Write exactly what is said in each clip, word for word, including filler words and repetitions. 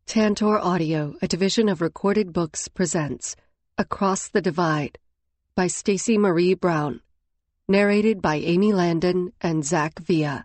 Tantor Audio, a division of Recorded Books, presents Across the Divide by Stacey Marie Brown, narrated by Amy Landon and Zach Villa.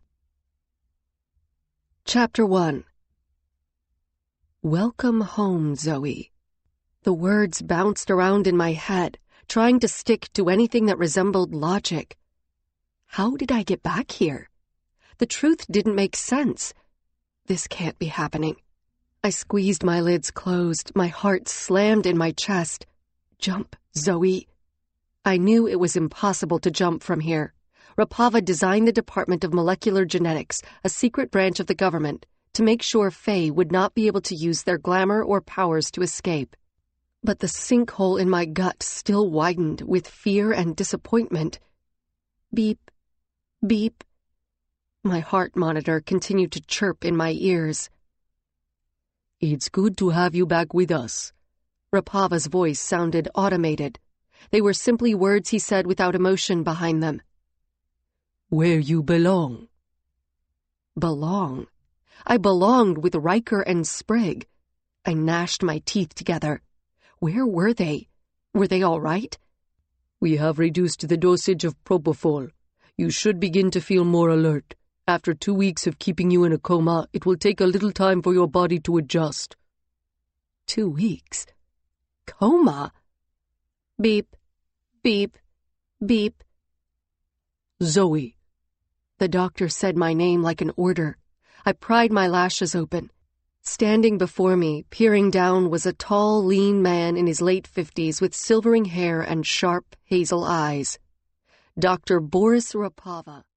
Chapter one. Welcome home, Zoe. The words bounced around in my head, trying to stick to anything that resembled logic. How did I get back here? The truth didn't make sense. This can't be happening. I squeezed my lids closed, my heart slammed in my chest. Jump, Zoe. I knew it was impossible to jump from here. Rapava designed the Department of Molecular Genetics, a secret branch of the government, to make sure Faye would not be able to use their glamour or powers to escape. But the sinkhole in my gut still widened with fear and disappointment. Beep, beep. My heart monitor continued to chirp in my ears. "It's good to have you back with us." Rapava's voice sounded automated. They were simply words he said without emotion behind them. "Where you belong." Belong? I belonged with Riker and Sprigg. I gnashed my teeth together. Where were they? Were they all right? "We have reduced the dosage of propofol. You should begin to feel more alert. After two weeks of keeping you in a coma, it will take a little time for your body to adjust." Two weeks? Coma? Beep, beep, beep. "Zoe." The doctor said my name like an order. I pried my lashes open. Standing before me, peering down, was a tall, lean man in his late fifties with silvering hair and sharp hazel eyes. Doctor Boris Rapava.